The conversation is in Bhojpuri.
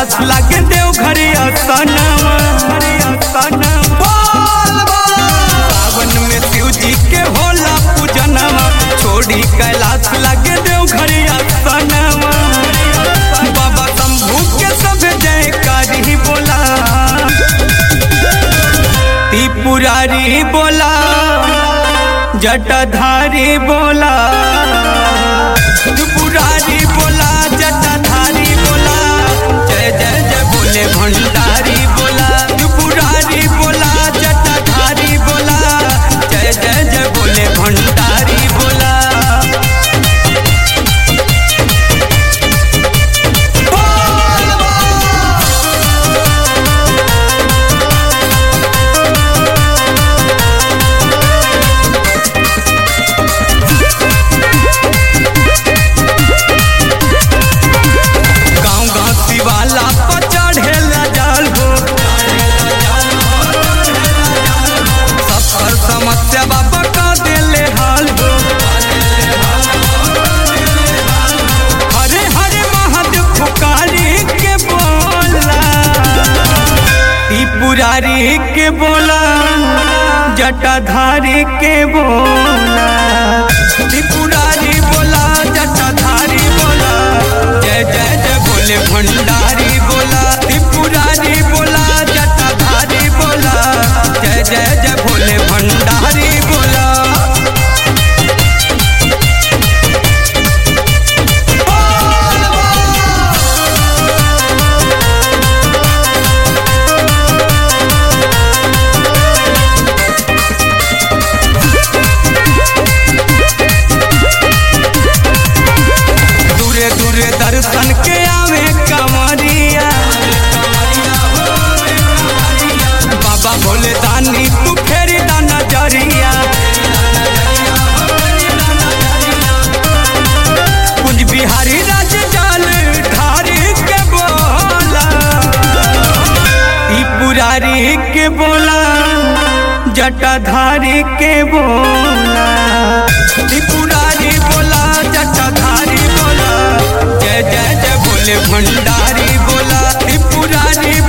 कैलाश लागे देव घरिया सनवा सावन में शिव जी के होला पूजनवा छोड़ी कैलाश लागे देव घरिया सनवा बाबा शंभू के सब जयकारी बोला त्रिपुरारी बोला जटाधारी बोला त्रिपुरारी बोला जटाधारी बोला जय जय जय बोले भंडारी बोला त्रिपुरारी बोला जटाधारी बोला जय जय जय बोले भंडारी बोला वाला चढ़ेला जाल हो सब समस्या बाबा का दिले हाल हो हरे हरे महादेव पुकारी के बोला त्रिपुरारी के बोला जटाधारी के बोला त्रिपुरारी बोला जटाधारी बोला जय जय जय बोले भंडारी बोला त्रिपुरारी बोला जटाधारी बोला जय जय जय बोले भंडारी बोला दूरे दूरे दर्शन के आवे कमरिया बाबा भोले दानी तू फेरी दा नजरिया कुंज बिहारी राज जल ढारी के बोला त्रिपुरारी के बोला जटाधारी के बोला त्रिपुरारी बोला जटाधारी बोला जय जय जय बोले भंडारी बोला त्रिपुरारी